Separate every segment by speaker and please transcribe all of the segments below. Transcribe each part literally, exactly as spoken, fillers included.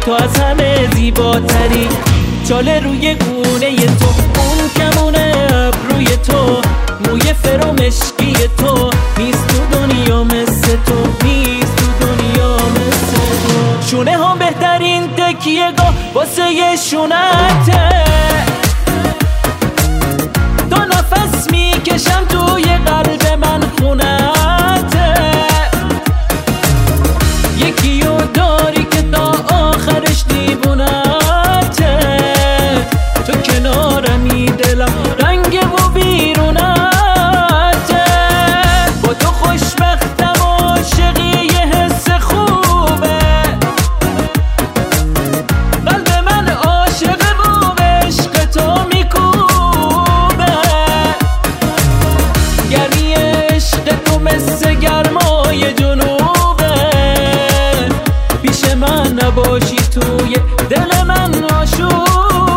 Speaker 1: تو از همه زیباتری. چاله روی گونه تو، اون کمونه ابروی تو، موی فرو مشکی تو، نیست تو دنیا مثل تو، نیست تو دنیا مثل تو. شونه ها بهترین تکیه گاه واسه یه شونته، تا نفس میکشم توی قلب من خونته. یکی رو داری که تا آخرش دیوونته، تو کنارمی دلم رنگ و بیرونته. با تو خوشبختم عاشقی یه حس خوبه، قلب من عاشقه و عشق تو میکوبه. گرمی عشق تو مثل گرمای جنوبه، پیش من نباشی توی دل من آشوبه.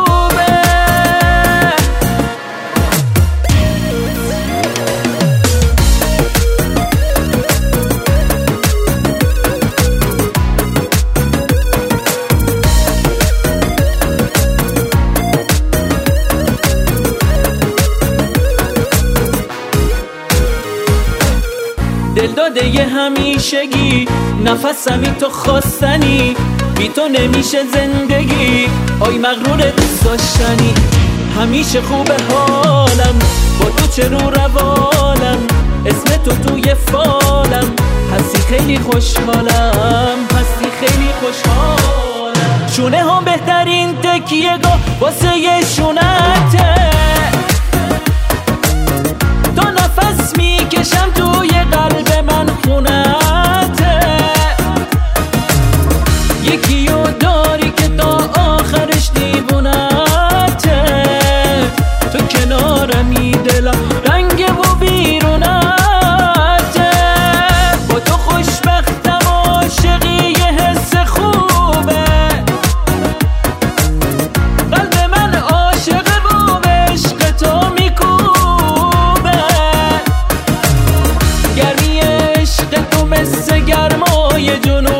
Speaker 1: دل داده یه همیشگی، نفسمی تو خواستنی، بی تو نمیشه زندگی، آی مغرور دوست داشتنی. همیشه خوبه حالم با تو، چه رو روالم، اسم تو توی فالم، هستی خیلی خوشحالم، هستی خیلی خوشحالم. شونه ها بهترین تکیه گاه واسه یه شونته، تا نفس میکشم توی قلب من خونته. یکی رو داری که تا آخرش دیوونته، تو کنارمی دلم رنگ و بیرونته. با تو خوشبختم عاشقی یه حس خوبه، قلب من عاشقه و عشق تو میکوبه. گرمی عشق تو مثل گرمای جنوب